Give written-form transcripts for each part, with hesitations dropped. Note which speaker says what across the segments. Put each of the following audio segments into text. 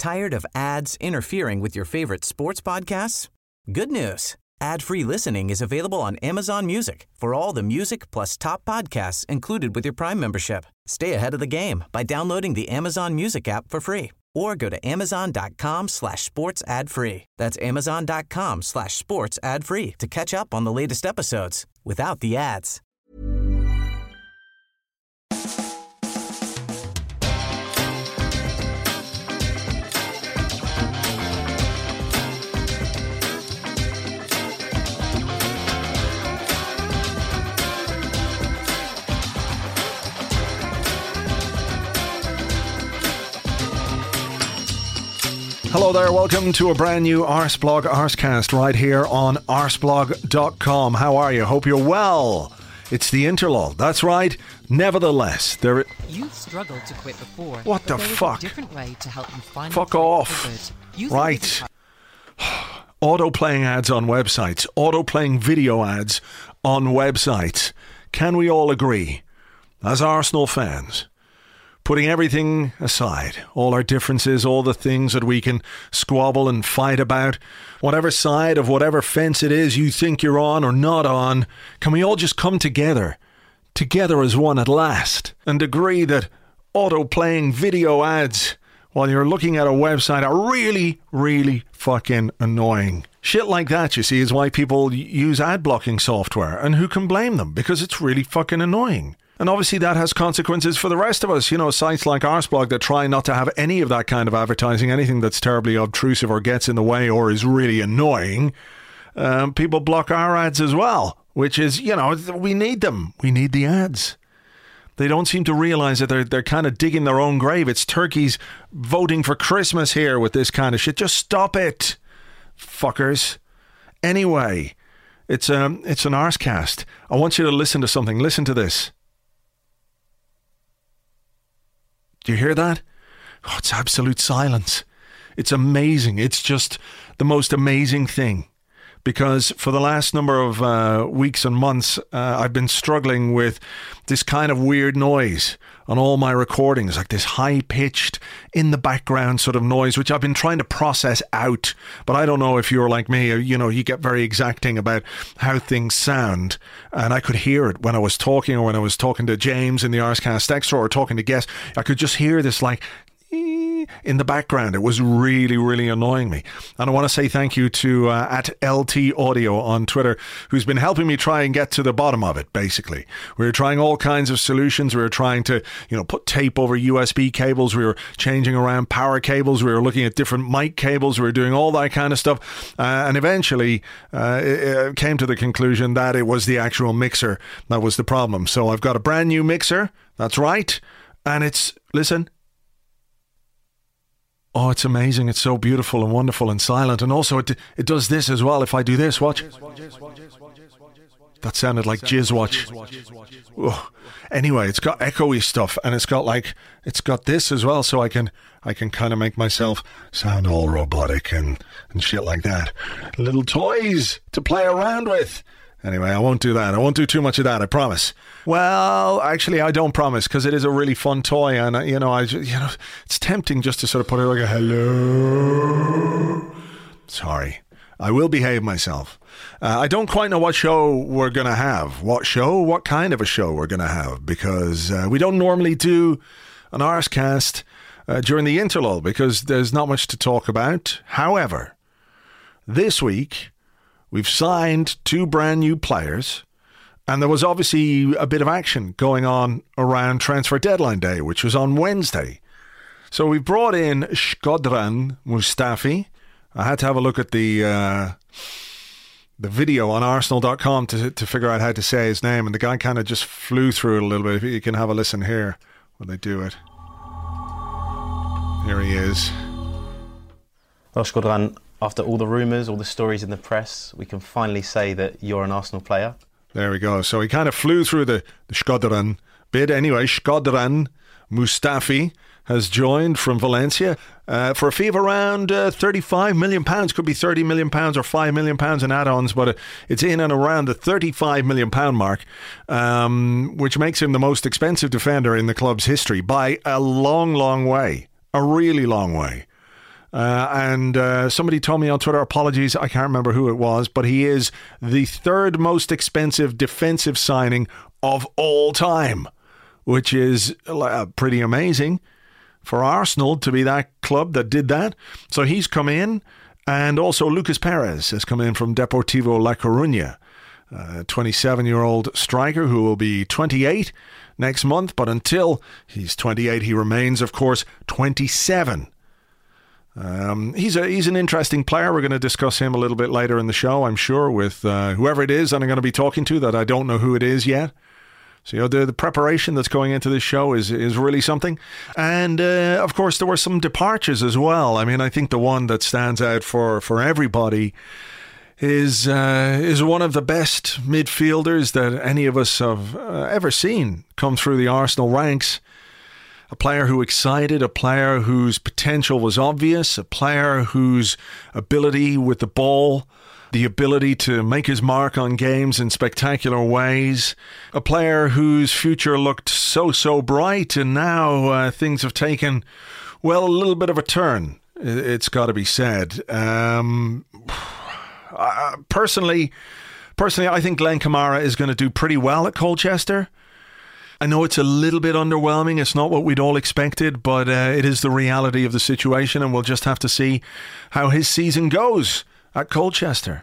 Speaker 1: Tired of ads interfering with your favorite sports podcasts? Good news. Ad-free listening is available on Amazon Music for all the music plus top podcasts included with your Prime membership. Stay ahead of the game by downloading the Amazon Music app for free or go to amazon.com/sports ad free. That's amazon.com/sports ad free to catch up on the latest episodes without the ads.
Speaker 2: Hello there, welcome to a brand new Arsblog Arscast right here on arsblog.com. How are you? Hope you're well. It's the interlull. That's right. Nevertheless,
Speaker 3: You've struggled to quit before.
Speaker 2: What the fuck?
Speaker 3: A different way to help you find
Speaker 2: fuck off. Right. Auto-playing ads on websites. Auto-playing video ads on websites. Can we all agree, as Arsenal fans, putting everything aside, all our differences, all the things that we can squabble and fight about, whatever side of whatever fence it is you think you're on or not on, can we all just come together as one at last, and agree that auto-playing video ads while you're looking at a website are really, really fucking annoying? Shit like that, you see, is why people use ad blocking software, and who can blame them? Because it's really fucking annoying. And obviously that has consequences for the rest of us. You know, sites like Arsblog that try not to have any of that kind of advertising, anything that's terribly obtrusive or gets in the way or is really annoying. People block our ads as well, which is, you know, we need them. We need the ads. They don't seem to realise that they're kind of digging their own grave. It's turkeys voting for Christmas here with this kind of shit. Just stop it, fuckers. Anyway, it's an Arscast. I want you to listen to something. Listen to this. Do you hear that? Oh, it's absolute silence. It's amazing. It's just the most amazing thing. Because for the last number of weeks and months, I've been struggling with this kind of weird noise on all my recordings, like this high-pitched, in the background sort of noise, which I've been trying to process out. But I don't know if you're like me, you know, you get very exacting about how things sound. And I could hear it when I was talking, or when I was talking to James in the Arscast Extra, or talking to guests. I could just hear this like in the background. It was really, really annoying me. And I want to say thank you to at LT Audio on Twitter, who's been helping me try and get to the bottom of it, basically. We were trying all kinds of solutions. We were trying to, you know, put tape over USB cables. We were changing around power cables. We were looking at different mic cables. We were doing all that kind of stuff. And eventually it came to the conclusion that it was the actual mixer that was the problem. So I've got a brand new mixer. That's right. And it's, listen, oh, it's amazing. It's so beautiful and wonderful and silent. And also it does this as well. If I do this, watch. That sounded like Jizz Watch. Oh. Anyway, it's got echoey stuff, and it's got this as well, so I can kind of make myself sound all robotic and shit like that. Little toys to play around with. Anyway, I won't do that. I won't do too much of that, I promise. Well, actually, I don't promise, because it is a really fun toy, and it's tempting just to sort of put it like a hello. Sorry, I will behave myself. I don't quite know what show we're going to have. What kind of a show we're going to have, because we don't normally do an Arscast during the interlull, because there's not much to talk about. However, this week we've signed 2 brand new players, and there was obviously a bit of action going on around transfer deadline day, which was on Wednesday. So we brought in Shkodran Mustafi. I had to have a look at the video on Arsenal.com to figure out how to say his name, and the guy kind of just flew through it a little bit. If you can have a listen here when they do it. Here he is.
Speaker 4: Well, Shkodran, after all the rumours, all the stories in the press, we can finally say that you're an Arsenal player.
Speaker 2: There we go. So he kind of flew through the Shkodran bit. Anyway, Shkodran Mustafi has joined from Valencia for a fee of around £35 million. Could be £30 million or £5 million in add-ons, but it's in and around the £35 million mark, which makes him the most expensive defender in the club's history by a long, long way. A really long way. And somebody told me on Twitter, apologies, I can't remember who it was, but he is the third most expensive defensive signing of all time, which is pretty amazing for Arsenal to be that club that did that. So he's come in, and also Lucas Perez has come in from Deportivo La Coruña, a 27-year-old striker who will be 28 next month, but until he's 28, he remains, of course, 27. He's an interesting player. We're going to discuss him a little bit later in the show, I'm sure, with whoever it is that I'm going to be talking to that I don't know who it is yet. So, the preparation that's going into this show is really something. And, of course, there were some departures as well. I mean, I think the one that stands out for everybody is one of the best midfielders that any of us have ever seen come through the Arsenal ranks. A player who excited, a player whose potential was obvious, a player whose ability with the ball, the ability to make his mark on games in spectacular ways, a player whose future looked so bright, and now things have taken, well, a little bit of a turn, it's got to be said. Personally, I think Glenn Kamara is going to do pretty well at Colchester. I know it's a little bit underwhelming. It's not what we'd all expected, but it is the reality of the situation, and we'll just have to see how his season goes at Colchester.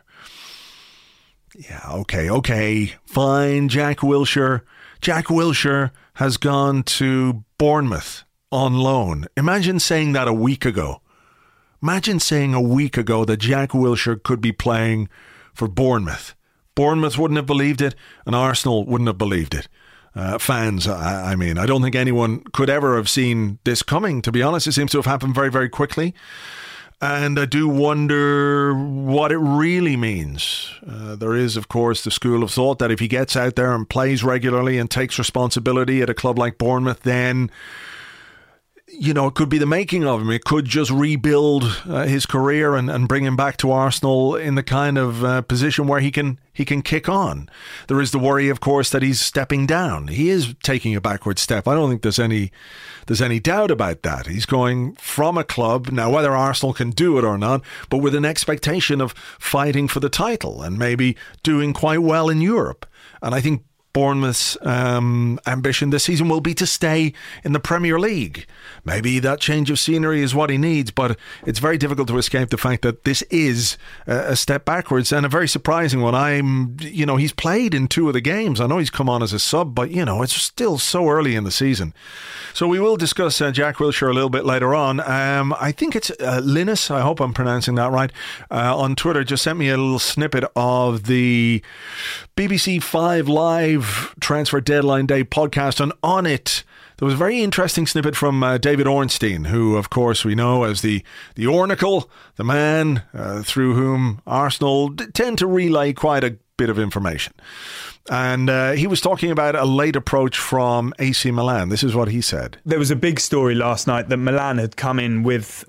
Speaker 2: Yeah, okay, fine. Jack Wilshere. Jack Wilshere has gone to Bournemouth on loan. Imagine saying that a week ago. Imagine saying a week ago that Jack Wilshere could be playing for Bournemouth. Bournemouth wouldn't have believed it, and Arsenal wouldn't have believed it. Fans, I mean, I don't think anyone could ever have seen this coming, to be honest. It seems to have happened very, very quickly. And I do wonder what it really means. There is, of course, the school of thought that if he gets out there and plays regularly and takes responsibility at a club like Bournemouth, then, it could be the making of him. It could just rebuild his career and bring him back to Arsenal in the kind of position where he can kick on. There is the worry, of course, that he's stepping down. He is taking a backward step. I don't think there's any doubt about that. He's going from a club, now whether Arsenal can do it or not, but with an expectation of fighting for the title and maybe doing quite well in Europe. And I think Bournemouth's ambition this season will be to stay in the Premier League. Maybe that change of scenery is what he needs, but it's very difficult to escape the fact that this is a step backwards, and a very surprising one. He's played in 2 of the games. I know he's come on as a sub, but, it's still so early in the season. So we will discuss Jack Wilshere a little bit later on. I think it's Linus, I hope I'm pronouncing that right, on Twitter just sent me a little snippet of the BBC 5 Live Transfer Deadline Day podcast, and on it there was a very interesting snippet from David Ornstein, who of course we know as the Ornacle, the man through whom Arsenal tend to relay quite a bit of information. And he was talking about a late approach from AC Milan. This is what he said.
Speaker 5: There was a big story last night that Milan had come in with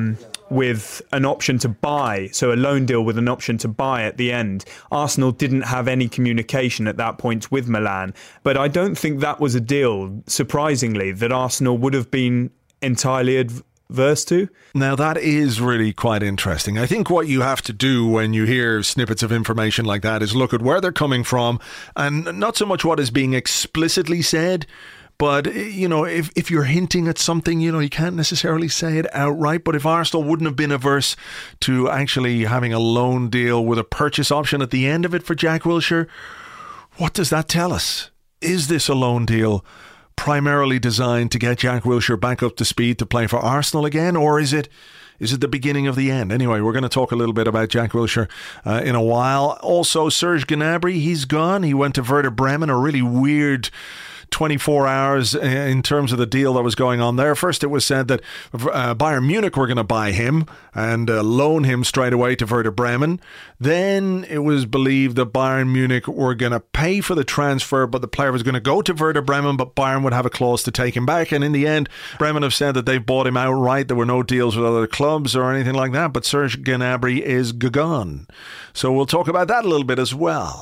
Speaker 5: an option to buy, so a loan deal with an option to buy at the end. Arsenal didn't have any communication at that point with Milan, but I don't think that was a deal, surprisingly, that Arsenal would have been entirely adverse to.
Speaker 2: Now that is really quite interesting. I think what you have to do when you hear snippets of information like that is look at where they're coming from, and not so much what is being explicitly said, but, if you're hinting at something, you can't necessarily say it outright. But if Arsenal wouldn't have been averse to actually having a loan deal with a purchase option at the end of it for Jack Wilshere, what does that tell us? Is this a loan deal primarily designed to get Jack Wilshere back up to speed to play for Arsenal again? Or is it the beginning of the end? Anyway, we're going to talk a little bit about Jack Wilshere in a while. Also, Serge Gnabry, he's gone. He went to Werder Bremen, a really weird 24 hours in terms of the deal that was going on there. First, it was said that Bayern Munich were going to buy him and loan him straight away to Werder Bremen. Then it was believed that Bayern Munich were going to pay for the transfer, but the player was going to go to Werder Bremen, but Bayern would have a clause to take him back. And in the end, Bremen have said that they've bought him outright. There were no deals with other clubs or anything like that, but Serge Gnabry is gone. So we'll talk about that a little bit as well.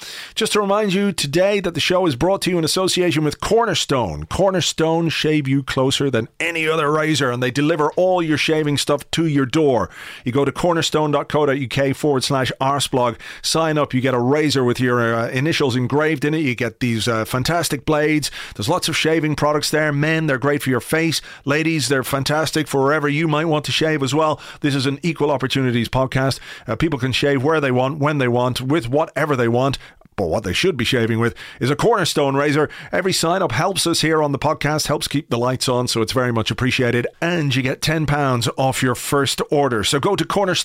Speaker 2: Just to remind you today that the show is brought to you in association with Cornerstone. Cornerstone shave you closer than any other razor, and they deliver all your shaving stuff to your door. You go to cornerstone.co.uk/arseblog, sign up, you get a razor with your initials engraved in it, you get these fantastic blades. There's lots of shaving products there. Men, they're great for your face. Ladies, they're fantastic for wherever you might want to shave as well. This is an equal opportunities podcast. People can shave where they want, when they want, with whatever they want. But what they should be shaving with is a Cornerstone razor. Every sign up helps us here on the podcast, helps keep the lights on, so it's very much appreciated. And you get £10 off your first order. So go to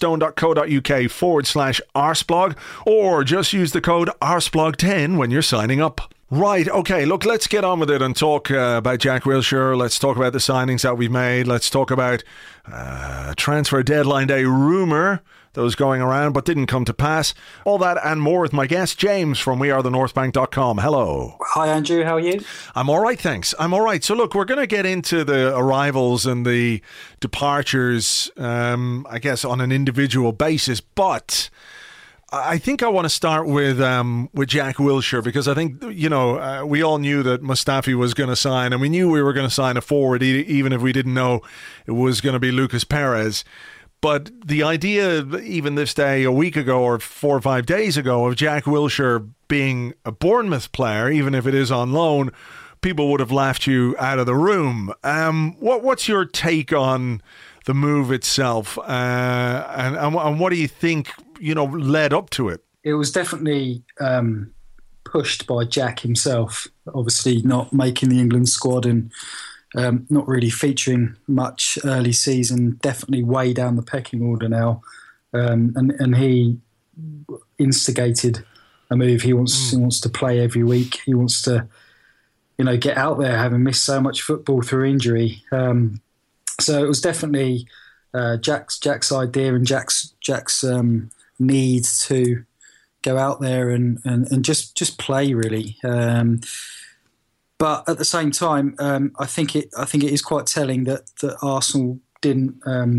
Speaker 2: cornerstone.co.uk/arseblog, or just use the code arseblog10 when you're signing up. Right, okay, look, let's get on with it and talk about Jack Wilshere. Let's talk about the signings that we've made. Let's talk about transfer deadline day rumour that was going around but didn't come to pass. All that and more with my guest, James from wearethenorthbank.com. Hello.
Speaker 6: Hi, Andrew. How are you?
Speaker 2: I'm all right, thanks. I'm all right. So, look, we're going to get into the arrivals and the departures, I guess, on an individual basis, but I think I want to start with Jack Wilshere, because I think, we all knew that Mustafi was going to sign, and we knew we were going to sign a forward, even if we didn't know it was going to be Lucas Perez. But the idea, even this day, a week ago or 4 or 5 days ago, of Jack Wilshere being a Bournemouth player, even if it is on loan, people would have laughed you out of the room. What's your take on the move itself, and what do you think, led up to it?
Speaker 6: It was definitely pushed by Jack himself, obviously not making the England squad and not really featuring much early season, definitely way down the pecking order now. And he instigated a move. He wants to play every week. He wants to, get out there, having missed so much football through injury. So it was definitely Jack's idea and Jack's need to go out there and just play, really. But at the same time, I think it is quite telling that Arsenal didn't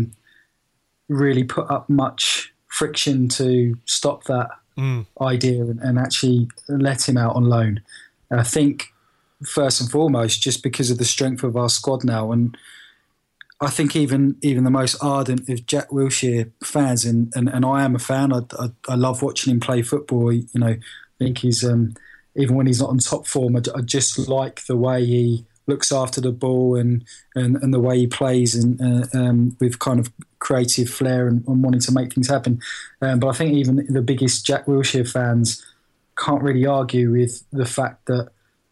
Speaker 6: really put up much friction to stop that idea and actually let him out on loan. And I think first and foremost, just because of the strength of our squad now, and I think even the most ardent of Jack Wilshere fans, and I am a fan. I love watching him play football. I think he's even when he's not on top form, I just like the way he looks after the ball and the way he plays and with kind of creative flair and wanting to make things happen. But I think even the biggest Jack Wilshere fans can't really argue with the fact that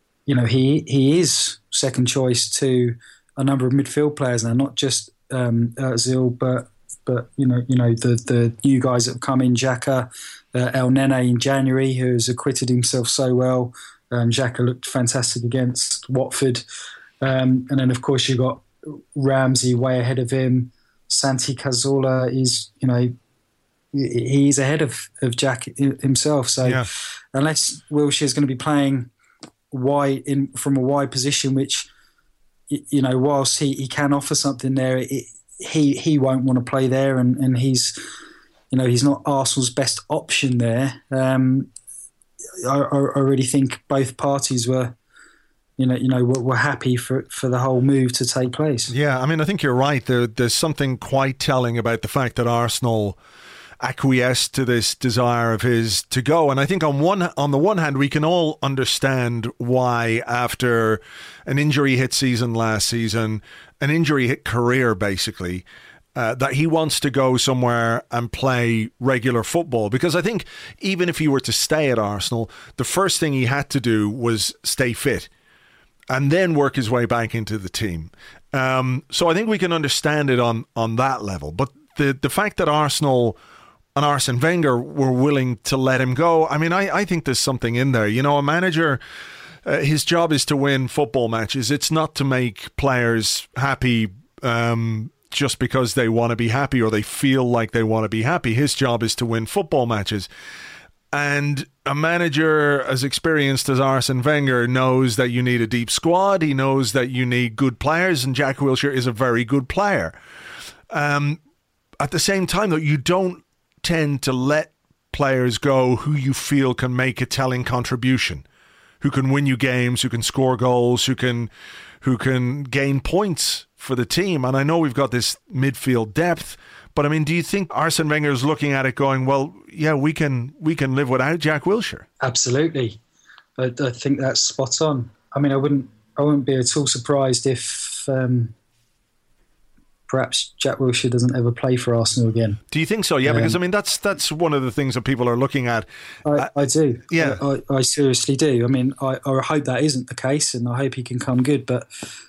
Speaker 6: he is second choice to a number of midfield players now, not just Özil, but the new guys that have come in, Xhaka, El Nene in January, who has acquitted himself so well. Xhaka looked fantastic against Watford. And then, of course, you've got Ramsey way ahead of him. Santi Cazorla is, he's ahead of Jack himself. So unless Wilshere is going to be playing wide from a wide position, which, whilst he can offer something there, he won't want to play there, and he's not Arsenal's best option there. I really think both parties were happy for the whole move to take place. Yeah,
Speaker 2: I mean, I think you're right. There's something quite telling about the fact that Arsenal acquiesced to this desire of his to go. And I think on the one hand, we can all understand why, after an injury hit season last season, an injury hit career basically, that he wants to go somewhere and play regular football. Because I think even if he were to stay at Arsenal, the first thing he had to do was stay fit and then work his way back into the team. So I think we can understand it on that level. But the fact that Arsenal and Arsene Wenger were willing to let him go, I mean, I think there's something in there. A manager, his job is to win football matches. It's not to make players happy just because they want to be happy or they feel like they want to be happy. His job is to win football matches. And a manager as experienced as Arsene Wenger knows that you need a deep squad. He knows that you need good players, and Jack Wilshere is a very good player. At the same time, though, you don't tend to let players go who you feel can make a telling contribution, who can win you games, who can score goals, who can gain points for the team. And I know we've got this midfield depth, but I mean, do you think Arsene Wenger is looking at it going, well, yeah, we can live without Jack Wilshere?
Speaker 6: Absolutely. I think that's spot on. I mean, I wouldn't be at all surprised if perhaps Jack Wilshere doesn't ever play for Arsenal again.
Speaker 2: Do you think so? Yeah, because I mean, that's one of the things that people are looking at.
Speaker 6: I do.
Speaker 2: Yeah.
Speaker 6: I seriously do. I mean, I hope that isn't the case, and I hope he can come good. But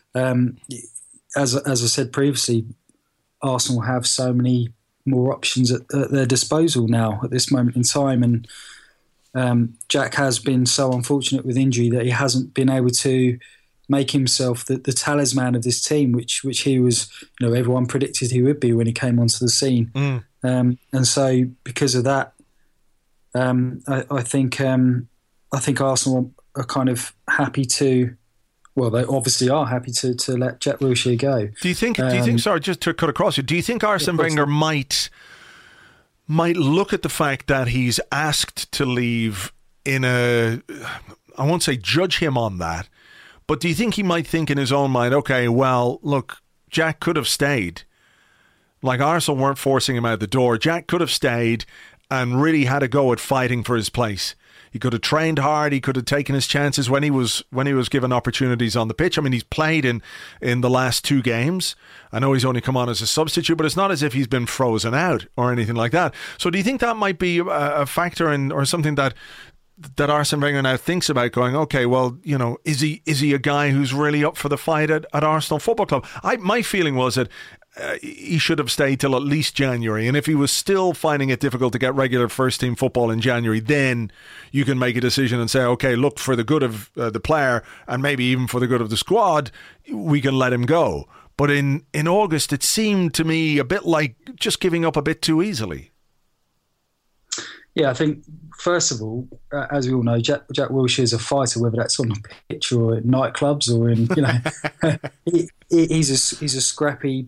Speaker 6: as I said previously, Arsenal have so many more options at their disposal now at this moment in time. And Jack has been so unfortunate with injury that he hasn't been able to make himself the talisman of this team, which he was, everyone predicted he would be when he came onto the scene. And so because of that, I think Arsenal are kind of happy to. Well, they obviously are happy to let Jack Wilshere go.
Speaker 2: Do you think? Sorry, just to cut across you. Do you think Arsene Wenger might look at the fact that he's asked to leave I won't say judge him on that, but do you think he might think in his own mind, okay, well, look, Jack could have stayed. Like Arsenal weren't forcing him out the door. Jack could have stayed and really had a go at fighting for his place. He could have trained hard. He could have taken his chances when he was given opportunities on the pitch. I mean, he's played in the last 2 games. I know he's only come on as a substitute, but it's not as if he's been frozen out or anything like that. So do you think that might be a factor in, or something that Arsene Wenger now thinks about, going, okay, well, is he a guy who's really up for the fight at Arsenal Football Club? My feeling was that he should have stayed till at least January, and if he was still finding it difficult to get regular first team football in January, then you can make a decision and say, okay, look, for the good of the player and maybe even for the good of the squad, we can let him go. But in August, it seemed to me a bit like just giving up a bit too easily.
Speaker 6: Yeah, I think, first of all, as we all know, Jack Wilshere is a fighter, whether that's on the pitch or in nightclubs or in, he's a scrappy,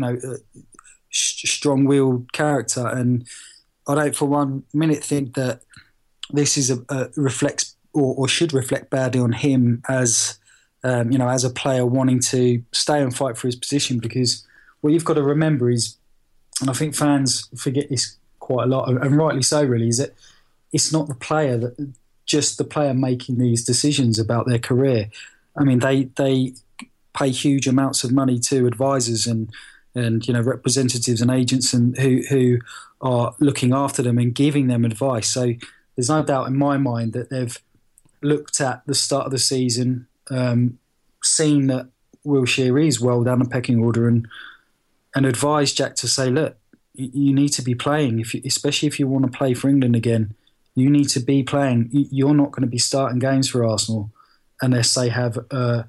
Speaker 6: strong-willed character. And I don't for one minute think that this is reflects or should reflect badly on him as, as a player wanting to stay and fight for his position. Because what you've got to remember is, and I think fans forget this quite a lot, and rightly so really, is that it's not the player just the player making these decisions about their career. I mean, they pay huge amounts of money to advisors and representatives and agents and who are looking after them and giving them advice. So there's no doubt in my mind that they've looked at the start of the season, seen that Wilshere is well down the pecking order, and advised Jack to say, look, you need to be playing, especially if you want to play for England again. You need to be playing. You're not going to be starting games for Arsenal unless they have, a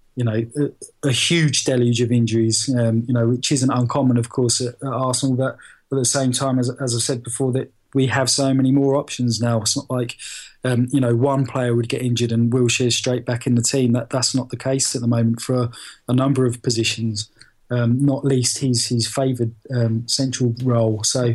Speaker 6: huge deluge of injuries, which isn't uncommon, of course, at Arsenal. But at the same time, as I said before, that we have so many more options now. It's not like, one player would get injured and Wilshere straight back in the team. That's not the case at the moment for a number of positions. Not least his favoured central role. So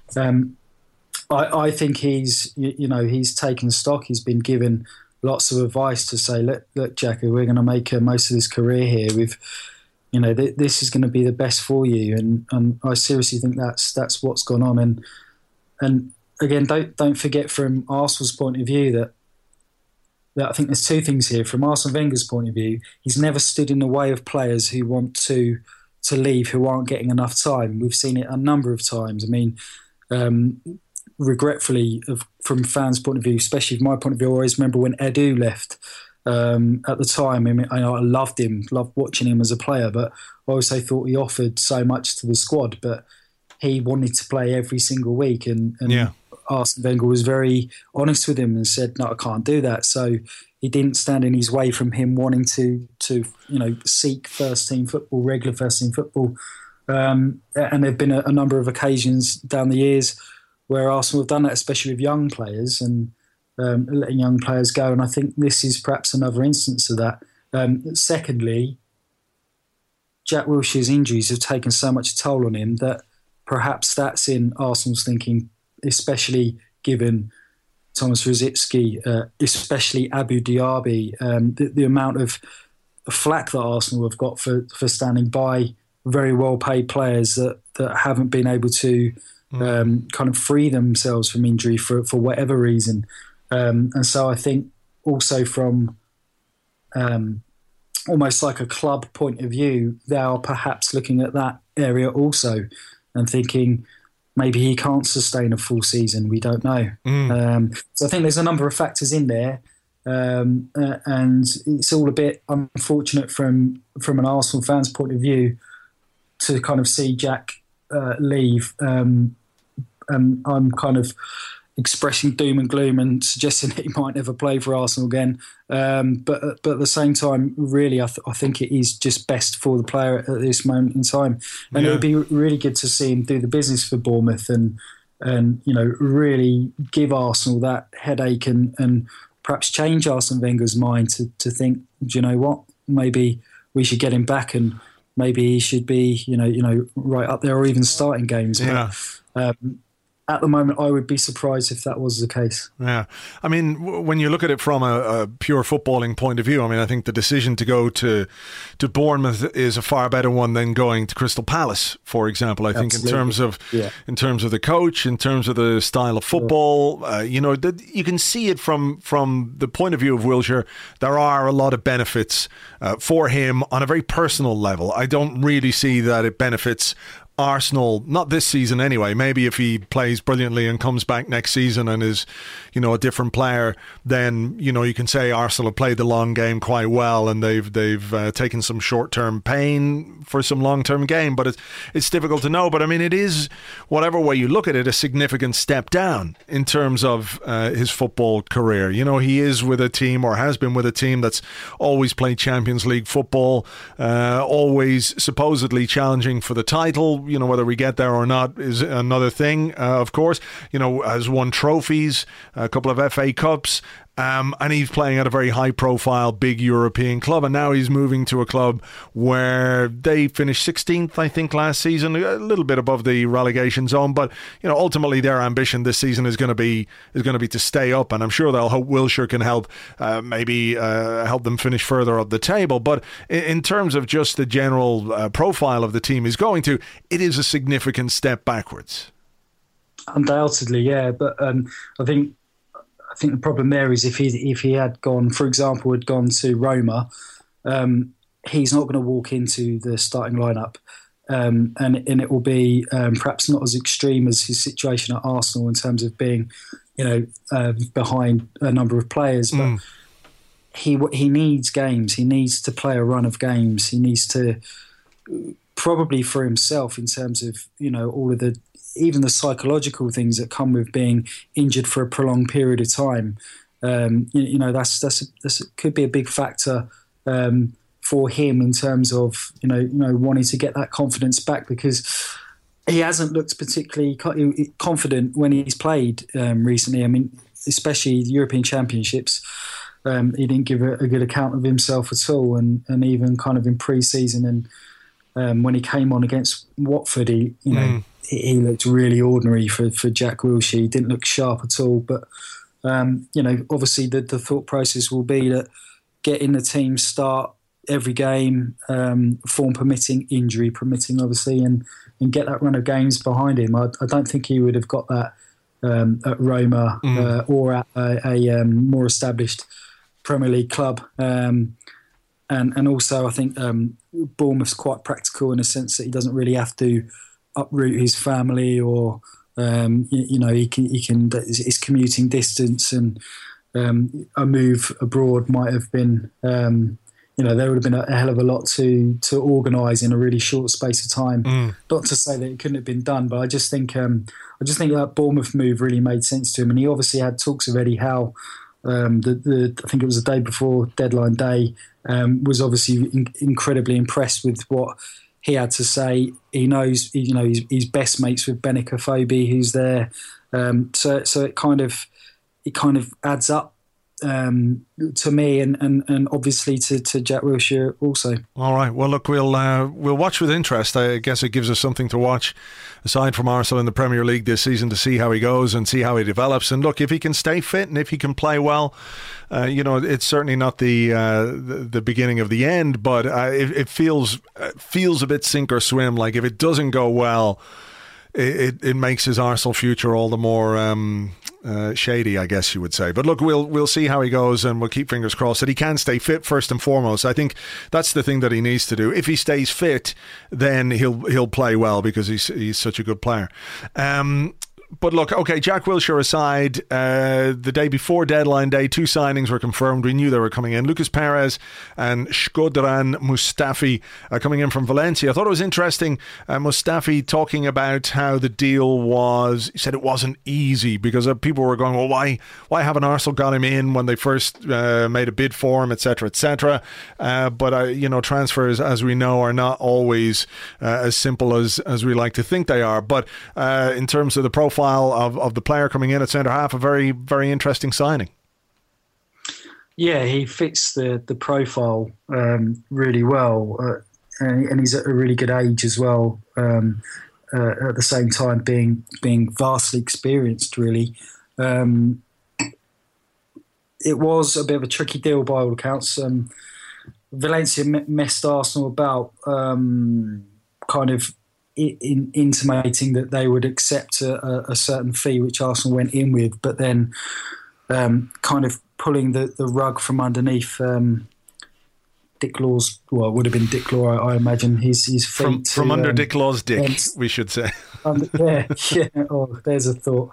Speaker 6: I think he's taken stock. He's been given lots of advice to say, look, Jack, we're going to make most of this career here with, this is going to be the best for you. And I seriously think that's what's gone on. And again, don't forget from Arsenal's point of view that I think there's 2 things here. From Arsene Wenger's point of view, he's never stood in the way of players who want to leave, who aren't getting enough time. We've seen it a number of times. I mean, regretfully, from fans' point of view, especially from my point of view, I always remember when Edu left at the time. I mean, I loved him, loved watching him as a player, but I also thought he offered so much to the squad, but he wanted to play every single week. And Arsene Wenger was very honest with him and said, no, I can't do that. So he didn't stand in his way from him wanting to seek first-team football, regular first-team football. And there have been a number of occasions down the years where Arsenal have done that, especially with young players and letting young players go. And I think this is perhaps another instance of that. Secondly, Jack Wilshere's injuries have taken so much toll on him that perhaps that's in Arsenal's thinking, especially given Thomas Rosicky, especially Abu Diaby, the amount of flack that Arsenal have got for standing by very well-paid players that haven't been able to kind of free themselves from injury for whatever reason. And so I think also from almost like a club point of view, they are perhaps looking at that area also and thinking maybe he can't sustain a full season. We don't know. So I think there's a number of factors in there. And it's all a bit unfortunate from an Arsenal fan's point of view to kind of see Jack leave. And I'm kind of expressing doom and gloom and suggesting that he might never play for Arsenal again. But at the same time, really, I think it is just best for the player at this moment in time. And it would be really good to see him do the business for Bournemouth and really give Arsenal that headache and perhaps change Arsene Wenger's mind to think, do you know what, maybe we should get him back and maybe he should be, right up there or even starting games.
Speaker 2: Yeah.
Speaker 6: But, at the moment, I would be surprised if that was the case.
Speaker 2: Yeah. I mean, when you look at it from a pure footballing point of view, I mean, I think the decision to go to Bournemouth is a far better one than going to Crystal Palace, for example. I think in terms of the coach, in terms of the style of football, you can see it from the point of view of Wilshere. There are a lot of benefits for him on a very personal level. I don't really see that it benefits Arsenal, not this season anyway. Maybe if he plays brilliantly and comes back next season and is, a different player, then, you can say Arsenal have played the long game quite well and they've taken some short-term pain for some long-term gain. But it's difficult to know. But I mean, it is, whatever way you look at it, a significant step down in terms of his football career. He is with a team, or has been with a team, that's always played Champions League football, always supposedly challenging for the title. Whether we get there or not is another thing, of course. Has won trophies, a couple of FA Cups, and he's playing at a very high-profile, big European club. And now he's moving to a club where they finished 16th, I think, last season, a little bit above the relegation zone. But ultimately, their ambition this season is going to be to stay up. And I'm sure they'll hope Wilshere can help, help them finish further up the table. But in terms of just the general profile of the team he's going to, it is a significant step backwards.
Speaker 6: Undoubtedly, yeah. But I think the problem there is if he had gone, for example, had gone to Roma, he's not going to walk into the starting lineup, and it will be perhaps not as extreme as his situation at Arsenal in terms of being, behind a number of players, but he needs games. He needs to play a run of games. He needs to, probably for himself, in terms of all of even the psychological things that come with being injured for a prolonged period of time. That's could be a big factor for him in terms of wanting to get that confidence back, because he hasn't looked particularly confident when he's played recently. I mean, especially the European Championships, he didn't give a good account of himself at all, and even kind of in pre-season and when he came on against Watford, he looked really ordinary for Jack Wilshere. He didn't look sharp at all. But, obviously the thought process will be that getting the team start every game, form permitting, injury permitting, obviously, and get that run of games behind him. I don't think he would have got that at Roma or at a more established Premier League club. And also, I think Bournemouth's quite practical in a sense that he doesn't really have to uproot his family, or he can his commuting distance, and a move abroad might have been there would have been a hell of a lot to organise in a really short space of time. Not to say that it couldn't have been done, but I just think that Bournemouth move really made sense to him, and he obviously had talks with Eddie Howe. I think it was the day before deadline day. Was obviously incredibly impressed with what he had to say. He knows, he's best mates with Benik Afobe, who's there. So it kind of adds up to me and obviously to Jack Wilshere also.
Speaker 2: All right. Well, look, we'll watch with interest. I guess it gives us something to watch aside from Arsenal in the Premier League this season to see how he goes and see how he develops. And look, if he can stay fit and if he can play well, it's certainly not the beginning of the end, but it feels a bit sink or swim. Like if it doesn't go well, it makes his Arsenal future all the more shady, I guess you would say. But look, we'll see how he goes, and we'll keep fingers crossed that he can stay fit first and foremost. I think that's the thing that he needs to do. If he stays fit, then he'll play well because he's such a good player. But look, okay, Jack Wilshere aside, the day before deadline day, 2 signings were confirmed. We knew they were coming in. Lucas Perez and Shkodran Mustafi coming in from Valencia. I thought it was interesting, Mustafi talking about how the deal was. He said it wasn't easy because people were going, well, why haven't Arsenal got him in when they first made a bid for him, etc., etc. But transfers, as we know, are not always as simple as we like to think they are. But in terms of the profile of the player coming in at centre half, a very, very interesting signing.
Speaker 6: Yeah, he fits the profile really well, and he's at a really good age as well. At the same time, being vastly experienced, really. It was a bit of a tricky deal by all accounts. Valencia messed Arsenal about, kind of intimating that they would accept a certain fee, which Arsenal went in with, but then kind of pulling the rug from underneath Dick Law's, well, it would have been Dick Law, I imagine, his feet.
Speaker 2: From under Dick Law's dick, we should say.
Speaker 6: Yeah. Oh, there's a thought.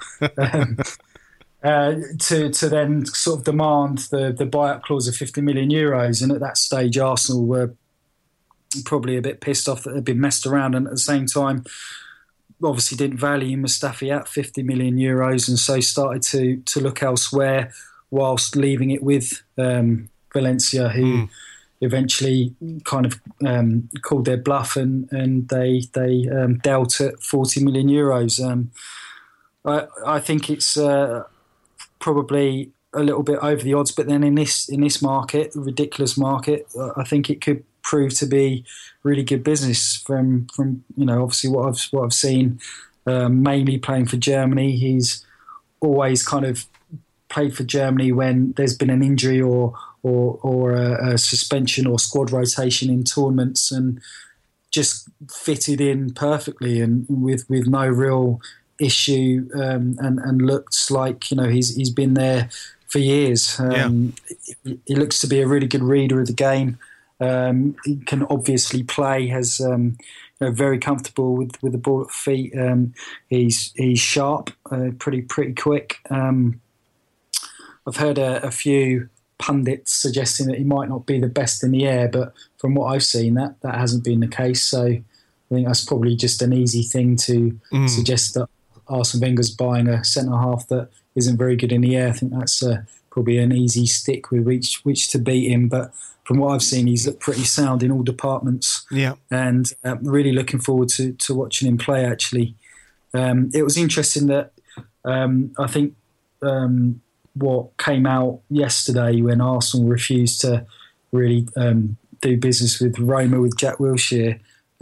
Speaker 6: To then sort of demand the buyout clause of €50 million. And at that stage, Arsenal were probably a bit pissed off that they'd been messed around, and at the same time obviously didn't value Mustafi at €50 million, and so started to look elsewhere whilst leaving it with Valencia, who eventually kind of called their bluff, and they dealt at €40 million. I think it's probably a little bit over the odds, but then in this market, ridiculous market, I think it could prove to be really good business from obviously what I've seen, mainly playing for Germany. He's always kind of played for Germany when there's been an injury or a suspension or squad rotation in tournaments, and just fitted in perfectly and with no real issue, and looks like he's been there for years. He looks to be a really good reader of the game. He can obviously play, has very comfortable with the ball at feet. He's sharp, pretty quick. I've heard a few pundits suggesting that he might not be the best in the air, but from what I've seen, that hasn't been the case. So I think that's probably just an easy thing to suggest that Arsene Wenger's buying a centre half that isn't very good in the air. I think that's probably an easy stick with which to beat him, but from what I've seen, he's looked pretty sound in all departments. Yeah, and really looking forward to watching him play. Actually, it was interesting that I think what came out yesterday when Arsenal refused to really do business with Roma with Jack Wilshere,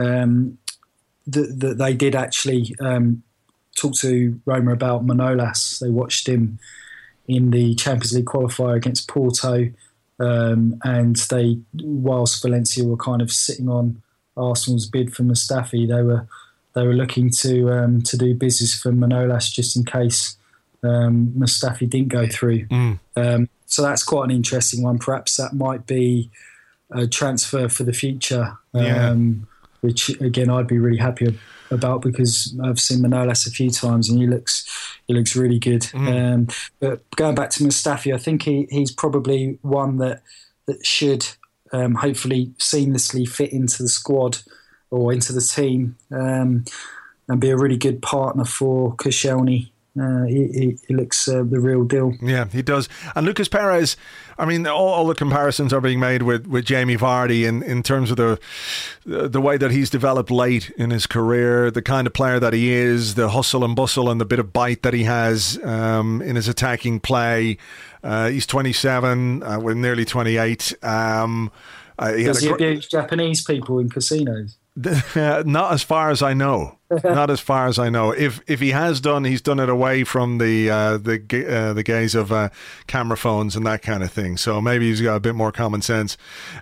Speaker 6: that they did actually talk to Roma about Manolas. They watched him in the Champions League qualifier against Porto. And they, whilst Valencia were kind of sitting on Arsenal's bid for Mustafi, they were looking to do business for Manolas just in case Mustafi didn't go through. So that's quite an interesting one. Perhaps that might be a transfer for the future, which again I'd be really happy about because I've seen Manolas a few times and he looks really good. But going back to Mustafi, I think he's probably one that should hopefully seamlessly fit into the squad or into the team, and be a really good partner for Koscielny he looks the real deal.
Speaker 2: Yeah, he does. And Lucas Perez, I mean, all the comparisons are being made with Jamie Vardy in terms of the way that he's developed late in his career, the kind of player that he is, the hustle and bustle and the bit of bite that he has in his attacking play. He's 27, we're nearly 28.
Speaker 6: Does he abuse Japanese people in casinos?
Speaker 2: Not as far as I know. Not as far as I know. If he has done, he's done it away from the gaze of camera phones and that kind of thing. So maybe he's got a bit more common sense.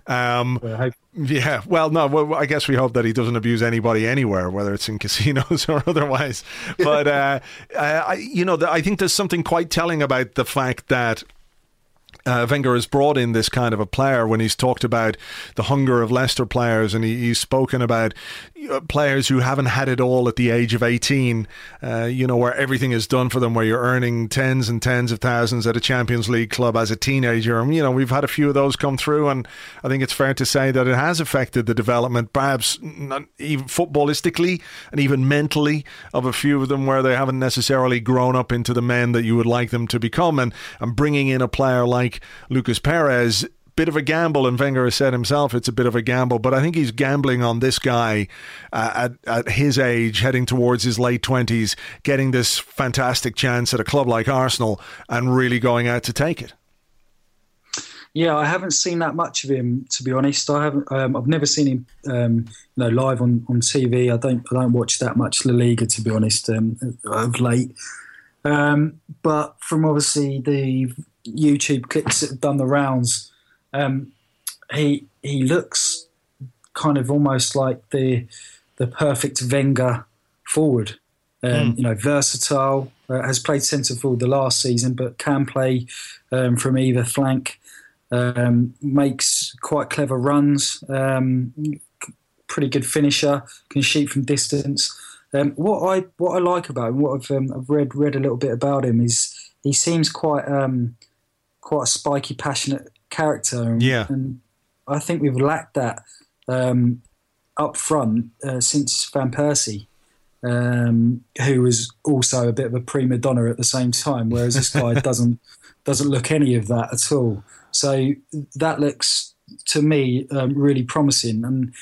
Speaker 2: Yeah. Well, no. Well, I guess we hope that he doesn't abuse anybody anywhere, whether it's in casinos or otherwise. But I think there's something quite telling about the fact that Wenger has brought in this kind of a player when he's talked about the hunger of Leicester players, and he's spoken about players who haven't had it all at the age of 18, where everything is done for them, where you're earning tens and tens of thousands at a Champions League club as a teenager. And, we've had a few of those come through, and I think it's fair to say that it has affected the development, perhaps not even footballistically and even mentally, of a few of them, where they haven't necessarily grown up into the men that you would like them to become. And bringing in a player like Lucas Perez, bit of a gamble, and Wenger has said himself it's a bit of a gamble, but I think he's gambling on this guy at his age, heading towards his late 20s, getting this fantastic chance at a club like Arsenal and really going out to take it.
Speaker 6: Yeah, I haven't seen that much of him, to be honest. I've never seen him, live on TV. I don't watch that much La Liga, to be honest, of late. But from obviously the YouTube clips that have done the rounds, he looks kind of almost like the perfect Wenger forward. Versatile, has played centre forward the last season, but can play from either flank. Makes quite clever runs. Pretty good finisher. Can shoot from distance. What I like about him, what I've read a little bit about him, is he seems quite a spiky, passionate character. And I think we've lacked that up front since Van Persie, who was also a bit of a prima donna at the same time, whereas this guy doesn't look any of that at all. So that looks, to me, really promising. And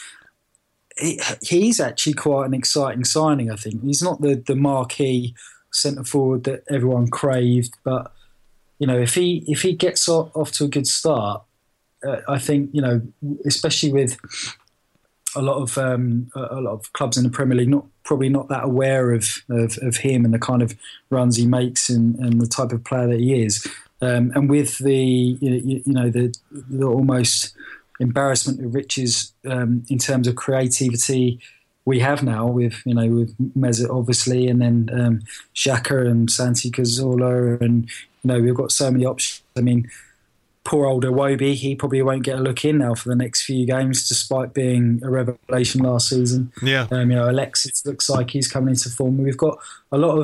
Speaker 6: he's actually quite an exciting signing, I think. He's not the marquee centre forward that everyone craved, but if he gets off to a good start, I think especially with a lot of clubs in the Premier League probably not that aware of him and the kind of runs he makes and the type of player that he is, and with the the almost embarrassment of riches in terms of creativity we have now with Mesut obviously, and then Xhaka and Santi Cazorla, and we've got so many options. I mean, poor old Iwobi, he probably won't get a look in now for the next few games, despite being a revelation last season.
Speaker 2: Yeah,
Speaker 6: Alexis looks like he's coming into form. We've got a lot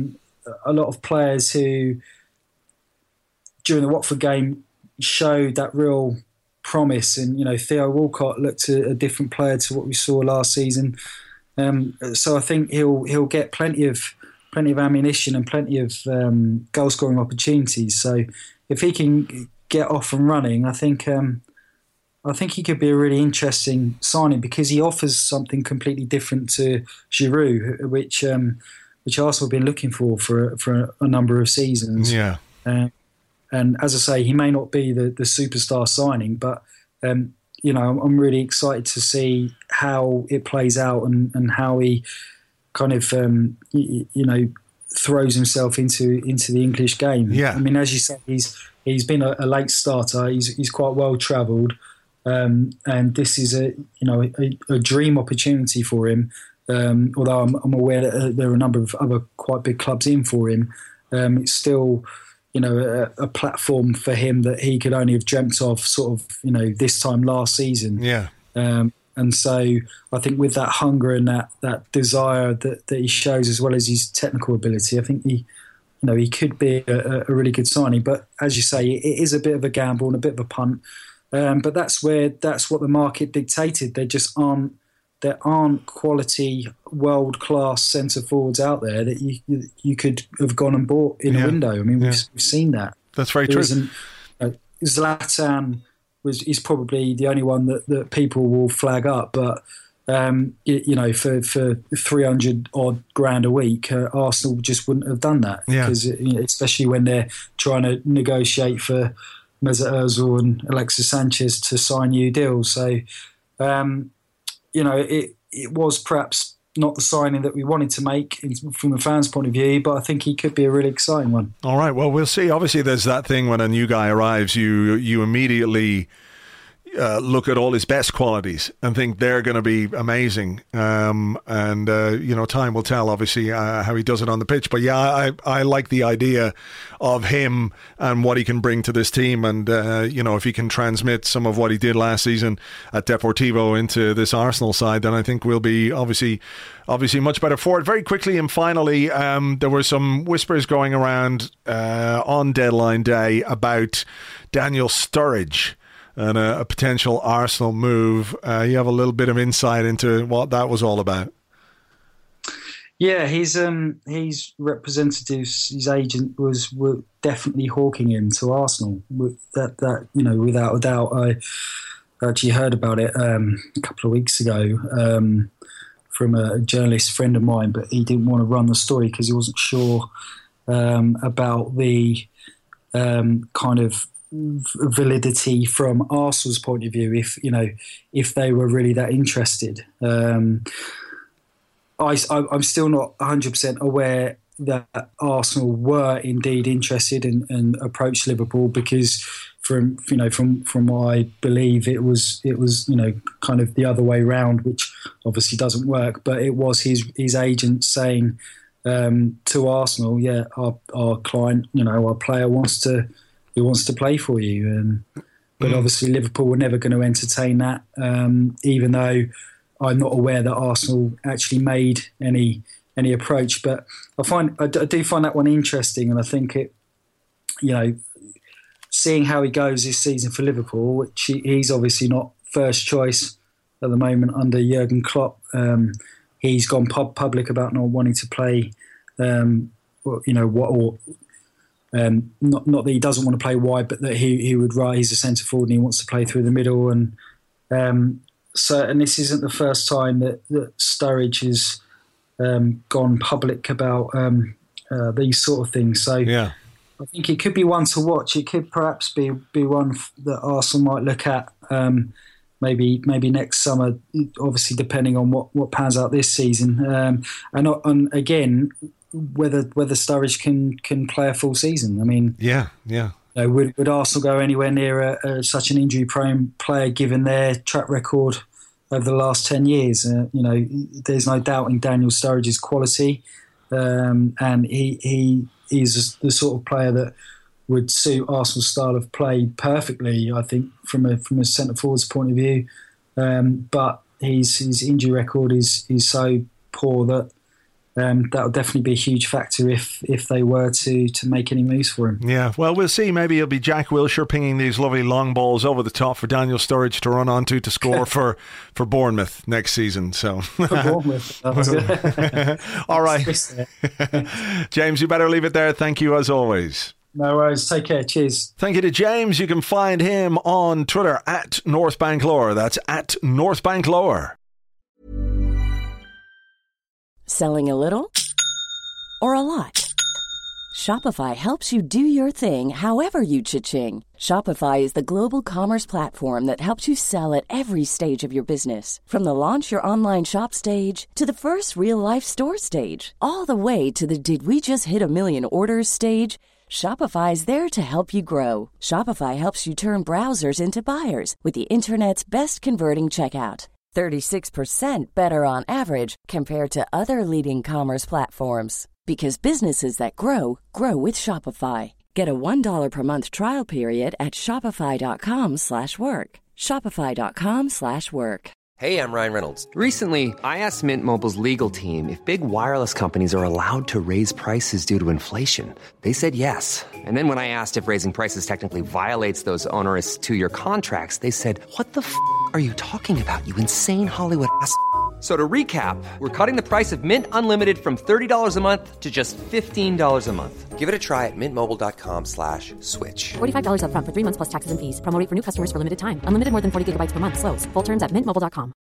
Speaker 6: of players who, during the Watford game, showed that real promise, and Theo Walcott looked a different player to what we saw last season. So I think he'll get plenty of ammunition and plenty of goal scoring opportunities. So if he can get off and running, I think he could be a really interesting signing, because he offers something completely different to Giroud, which Arsenal have been looking for a number of seasons.
Speaker 2: Yeah.
Speaker 6: And as I say, he may not be the superstar signing, but I'm really excited to see how it plays out and how he kind of throws himself into the English game.
Speaker 2: Yeah.
Speaker 6: I mean, as you say, he's been a late starter. He's quite well travelled, and this is a dream opportunity for him. Although I'm aware that there are a number of other quite big clubs in for him, it's still a platform for him that he could only have dreamt of sort of this time last season.
Speaker 2: Yeah.
Speaker 6: And so I think with that hunger and that desire that he shows, as well as his technical ability, I think he could be a really good signing. But as you say, it is a bit of a gamble and a bit of a punt. But that's what the market dictated. There just aren't there aren't quality world-class centre-forwards out there that you could have gone and bought in a window. I mean, we've seen that.
Speaker 2: That's very true.
Speaker 6: Zlatan is probably the only one that people will flag up, but for 300 odd grand a week, Arsenal just wouldn't have done that, because especially when they're trying to negotiate for Mesut Ozil and Alexis Sanchez to sign new deals. So, it was perhaps not the signing that we wanted to make from the fans' point of view, but I think he could be a really exciting one.
Speaker 2: All right, well, we'll see. Obviously, there's that thing when a new guy arrives, you immediately look at all his best qualities and think they're going to be amazing. Time will tell, obviously, how he does it on the pitch. But I like the idea of him and what he can bring to this team. And, if he can transmit some of what he did last season at Deportivo into this Arsenal side, then I think we'll be obviously much better for it. Very quickly and finally, there were some whispers going around on deadline day about Daniel Sturridge and a potential Arsenal move. You have a little bit of insight into what that was all about.
Speaker 6: Yeah, his representatives, his agent were definitely hawking him to Arsenal. That without a doubt. I actually heard about it a couple of weeks ago from a journalist friend of mine, but he didn't want to run the story because he wasn't sure about the kind of validity from Arsenal's point of view, if they were really that interested. I'm still not 100% aware that Arsenal were indeed interested and approached Liverpool, because from what I believe it was kind of the other way round, which obviously doesn't work, but it was his agent saying to Arsenal, our client, our player wants to play for you. But obviously Liverpool were never going to entertain that, even though I'm not aware that Arsenal actually made any approach. But I do find that one interesting, and I think it, seeing how he goes this season for Liverpool, which he's obviously not first choice at the moment under Jurgen Klopp. He's gone public about not wanting to play, not that he doesn't want to play wide, but that he would rise. He's a centre forward and he wants to play through the middle. And this isn't the first time that Sturridge has gone public about these sort of things. So I think it could be one to watch. It could perhaps be one that Arsenal might look at maybe next summer, obviously depending on what pans out this season. And again, whether Sturridge can play a full season. I mean, would Arsenal go anywhere near such an injury-prone player given their track record over the last 10 years? There's no doubting Daniel Sturridge's quality, and he is the sort of player that would suit Arsenal's style of play perfectly, I think, from a centre-forward's point of view. But his injury record is so poor that that would definitely be a huge factor if they were to make any moves for him. Yeah, well, we'll see. Maybe it'll be Jack Wilshere pinging these lovely long balls over the top for Daniel Sturridge to run onto to score for Bournemouth next season. So for Bournemouth. All right. James, you better leave it there. Thank you as always. No worries. Take care. Cheers. Thank you to James. You can find him on Twitter at NorthBankLower. That's at NorthBankLower. Selling a little or a lot? Shopify helps you do your thing however you cha-ching. Shopify is the global commerce platform that helps you sell at every stage of your business. From the launch your online shop stage to the first real-life store stage, all the way to the did we just hit a million orders stage. Shopify is there to help you grow. Shopify helps you turn browsers into buyers with the internet's best converting checkout. 36% better on average compared to other leading commerce platforms. Because businesses that grow, grow with Shopify. Get a $1 per month trial period at shopify.com/work. Shopify.com/work. Hey, I'm Ryan Reynolds. Recently, I asked Mint Mobile's legal team if big wireless companies are allowed to raise prices due to inflation. They said yes. And then when I asked if raising prices technically violates those onerous 2-year contracts, they said, "What the f*** are you talking about, you insane Hollywood ass f-
Speaker 7: So to recap, we're cutting the price of Mint Unlimited from $30 a month to just $15 a month. Give it a try at mintmobile.com/switch.
Speaker 8: $45 up front for 3 months plus taxes and fees. Promo rate for new customers for limited time. Unlimited more than 40 gigabytes per month. Slows full terms at mintmobile.com.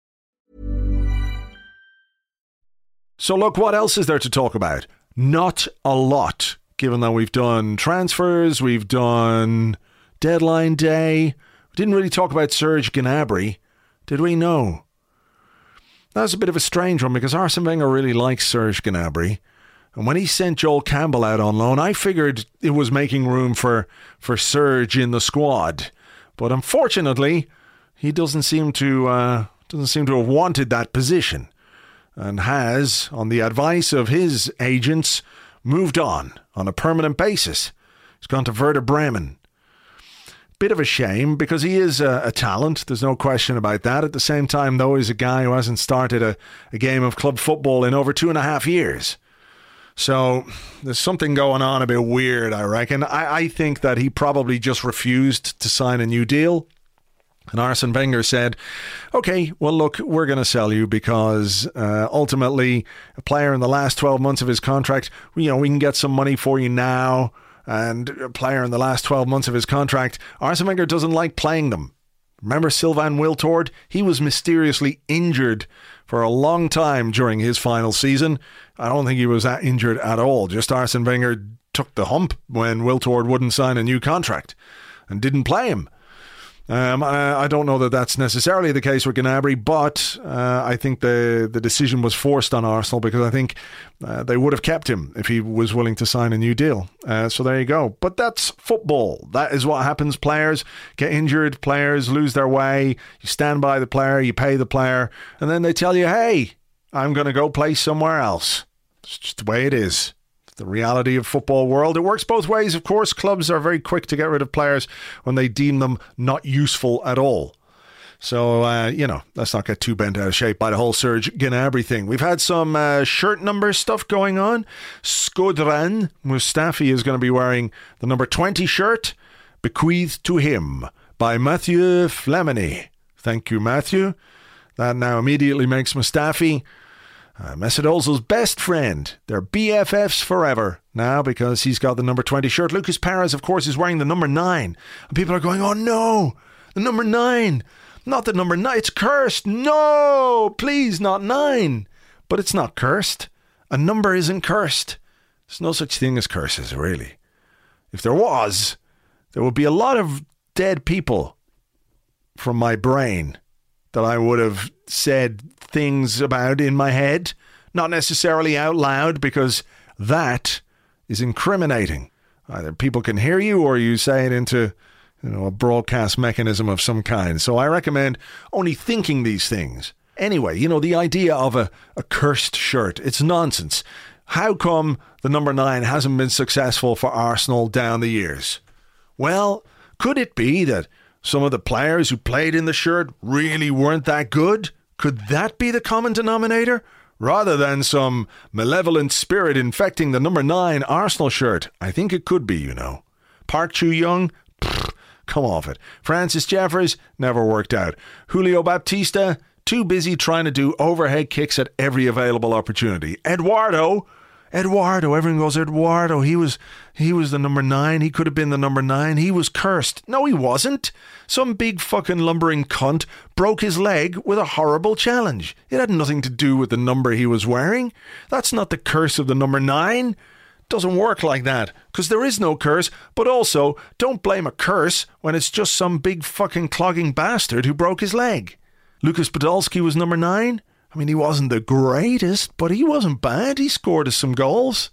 Speaker 2: So look, what else is there to talk about? Not a lot, given that we've done transfers, we've done deadline day. We didn't really talk about Serge Gnabry, did we? No. That's a bit of a strange one because Arsene Wenger really likes Serge Gnabry. And when he sent Joel Campbell out on loan, I figured it was making room for Serge in the squad. But unfortunately, he doesn't seem to have wanted that position and has, on the advice of his agents, moved on a permanent basis. He's gone to Werder Bremen. Bit of a shame because he is a talent. There's no question about that. At the same time, though, he's a guy who hasn't started a game of club football in over 2.5 years. So there's something going on a bit weird, I reckon. I think that he probably just refused to sign a new deal. And Arsene Wenger said, okay, well, look, we're going to sell you because ultimately a player in the last 12 months of his contract, we can get some money for you now. And a player in the last 12 months of his contract, Arsene Wenger doesn't like playing them. Remember Sylvain Wiltord? He was mysteriously injured for a long time during his final season. I don't think he was that injured at all. Just Arsene Wenger took the hump when Wiltord wouldn't sign a new contract and didn't play him. I don't know that that's necessarily the case with Gnabry, but I think the decision was forced on Arsenal because I think they would have kept him if he was willing to sign a new deal. So there you go. But that's football. That is what happens. Players get injured. Players lose their way. You stand by the player. You pay the player. And then they tell you, hey, I'm going to go play somewhere else. It's just the way it is. The reality of football world. It works both ways, of course. Clubs are very quick to get rid of players when they deem them not useful at all. So, let's not get too bent out of shape by the whole Serge Gnabry thing. We've had some shirt number stuff going on. Shkodran Mustafi is going to be wearing the number 20 shirt, bequeathed to him by Mathieu Flamini. Thank you, Matthew. That now immediately makes Mustafi Mesut Ozil's best friend. They're BFFs forever now because he's got the number 20 shirt. Lucas Perez, of course, is wearing the number 9. And people are going, oh no, the number 9. Not the number 9. It's cursed. No, please, not 9. But it's not cursed. A number isn't cursed. There's no such thing as curses, really. If there was, there would be a lot of dead people from my brain that I would have said things about in my head, not necessarily out loud, because that is incriminating. Either people can hear you or you say it into a broadcast mechanism of some kind. So I recommend only thinking these things. Anyway, the idea of a cursed shirt, it's nonsense. How come the number 9 hasn't been successful for Arsenal down the years? Well, could it be that some of the players who played in the shirt really weren't that good? Could that be the common denominator? Rather than some malevolent spirit infecting the number 9 Arsenal shirt. I think it could be, Park Chu-young? Come off it. Francis Jeffers? Never worked out. Julio Baptista? Too busy trying to do overhead kicks at every available opportunity. Eduardo, everyone goes, Eduardo, he was the number 9. He could have been the number 9. He was cursed. No, he wasn't. Some big fucking lumbering cunt broke his leg with a horrible challenge. It had nothing to do with the number he was wearing. That's not the curse of the number 9. Doesn't work like that, because there is no curse. But also, don't blame a curse when it's just some big fucking clogging bastard who broke his leg. Lucas Podolski was number 9. I mean, he wasn't the greatest, but he wasn't bad. He scored us some goals.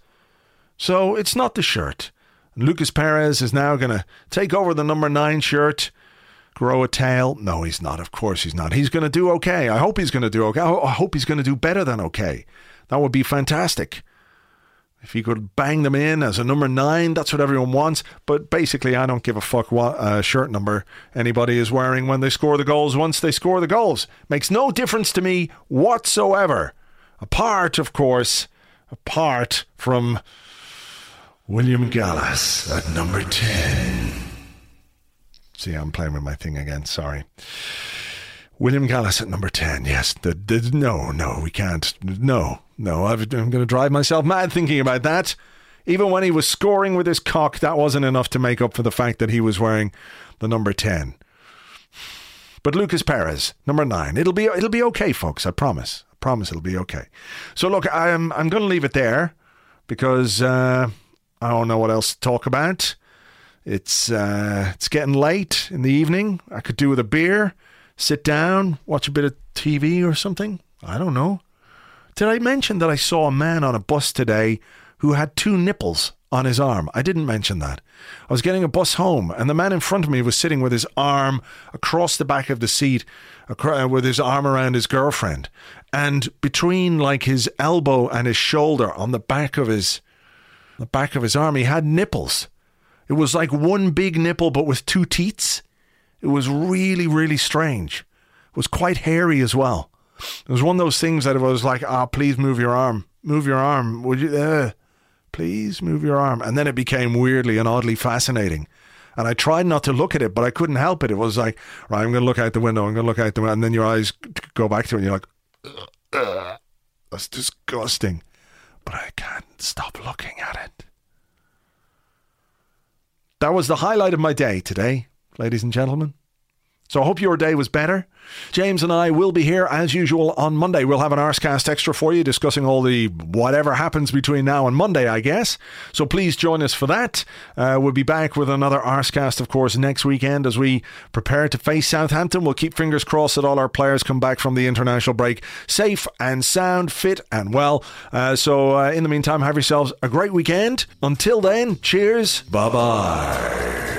Speaker 2: So it's not the shirt. And Lucas Perez is now going to take over the number 9 shirt, grow a tail. No, he's not. Of course he's not. He's going to do okay. I hope he's going to do okay. I hope he's going to do better than okay. That would be fantastic. If he could bang them in as a number 9, that's what everyone wants. But basically, I don't give a fuck what shirt number anybody is wearing when they score the goals once they score the goals. Makes no difference to me whatsoever. Apart from William Gallas at number 10. See, I'm playing with my thing again. Sorry. William Gallas at number 10. Yes. No, we can't. No. I'm going to drive myself mad thinking about that. Even when he was scoring with his cock, that wasn't enough to make up for the fact that he was wearing the number 10. But Lucas Perez, number 9. It'll be okay, folks. I promise. It'll be okay. So look, I'm going to leave it there because I don't know what else to talk about. It's getting late in the evening. I could do with a beer, sit down, watch a bit of TV or something. I don't know. Did I mention that I saw a man on a bus today who had 2 nipples on his arm? I didn't mention that. I was getting a bus home and the man in front of me was sitting with his arm across the back of the seat, with his arm around his girlfriend. And between like his elbow and his shoulder on the back of his arm, he had nipples. It was like one big nipple but with 2 teats. It was really, really strange. It was quite hairy as well. It was one of those things that I was like, please move your arm. Move your arm. Would you? Please move your arm. And then it became weirdly and oddly fascinating. And I tried not to look at it, but I couldn't help it. It was like, right, I'm going to look out the window. And then your eyes go back to it and you're like, that's disgusting. But I can't stop looking at it. That was the highlight of my day today, ladies and gentlemen. So I hope your day was better. James and I will be here as usual on Monday. We'll have an Arscast Extra for you discussing all the whatever happens between now and Monday, I guess. So please join us for that. We'll be back with another Arscast, of course, next weekend as we prepare to face Southampton. We'll keep fingers crossed that all our players come back from the international break safe and sound, fit and well. So in the meantime, have yourselves a great weekend. Until then, cheers. Bye-bye.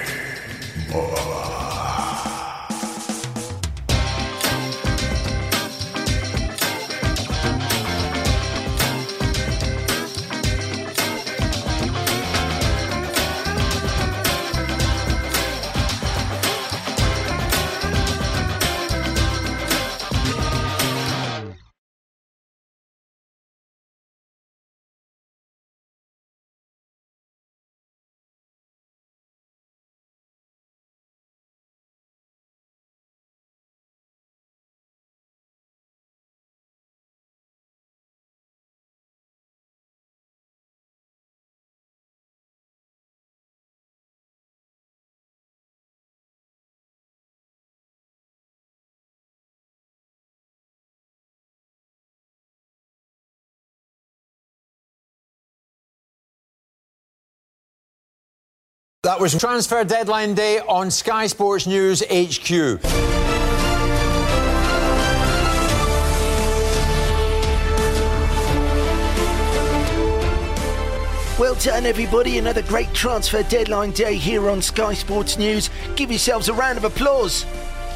Speaker 9: That was Transfer Deadline Day on Sky Sports News HQ.
Speaker 10: Well done, everybody. Another great Transfer Deadline Day here on Sky Sports News. Give yourselves a round of applause.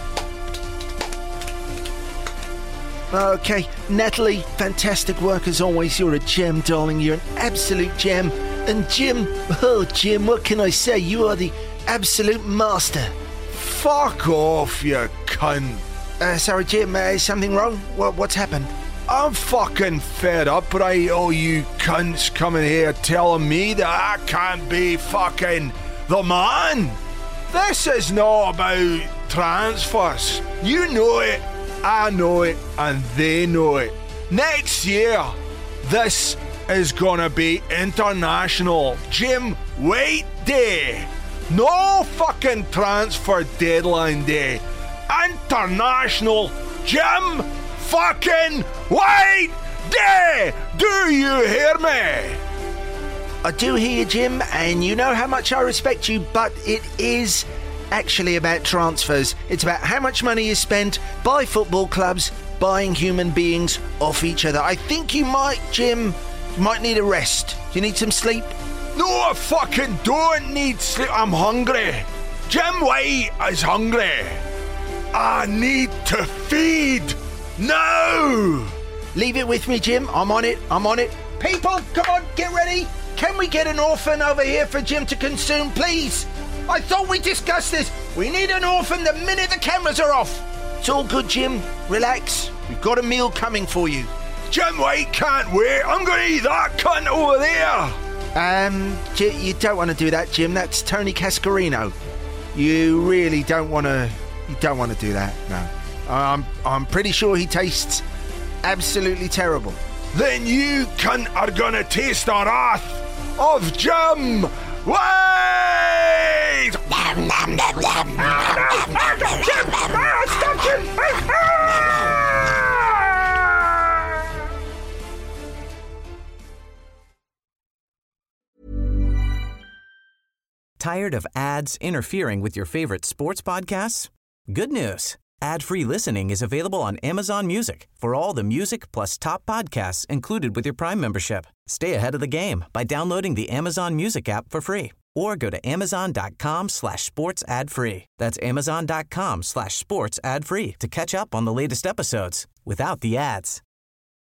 Speaker 10: Okay, Natalie, fantastic work as always. You're a gem, darling. You're an absolute gem. And Jim, what can I say? You are the absolute master.
Speaker 2: Fuck off, you cunt.
Speaker 10: Sorry, Jim, is something wrong? What's happened?
Speaker 2: I'm fucking fed up, but all you cunts coming here telling me that I can't be fucking the man. This is not about transfers. You know it, I know it, and they know it. Next year, this is gonna be International Jim White Day. No fucking Transfer Deadline Day. International Jim fucking White Day. Do you hear me?
Speaker 10: I do hear you, Jim, and you know how much I respect you, but it is actually about transfers. It's about how much money is spent by football clubs buying human beings off each other. I think you might, Jim, might need a rest. Do you need some sleep?
Speaker 2: No, I fucking don't need sleep. I'm hungry. Jim White is hungry. I need to feed now.
Speaker 10: Leave it with me, Jim. I'm on it. People, come on, get ready. Can we get an orphan over here for Jim to consume, please? I thought we discussed this. We need an orphan the minute the cameras are off. It's all good, Jim. Relax. We've got a meal coming for you.
Speaker 2: Jim White can't wait. I'm going to eat that cunt over there.
Speaker 10: You don't want to do that, Jim. That's Tony Cascarino. You really don't want to. You don't want to do that. No. I'm pretty sure he tastes absolutely terrible.
Speaker 2: Then you cunt are gonna taste the wrath of Jim! Wait!
Speaker 1: Tired of ads interfering with your favorite sports podcasts? Good news. Ad-free listening is available on Amazon Music for all the music plus top podcasts included with your Prime membership. Stay ahead of the game by downloading the Amazon Music app for free or go to amazon.com/sports ad free. That's amazon.com/sports ad free to catch up on the latest episodes without the ads.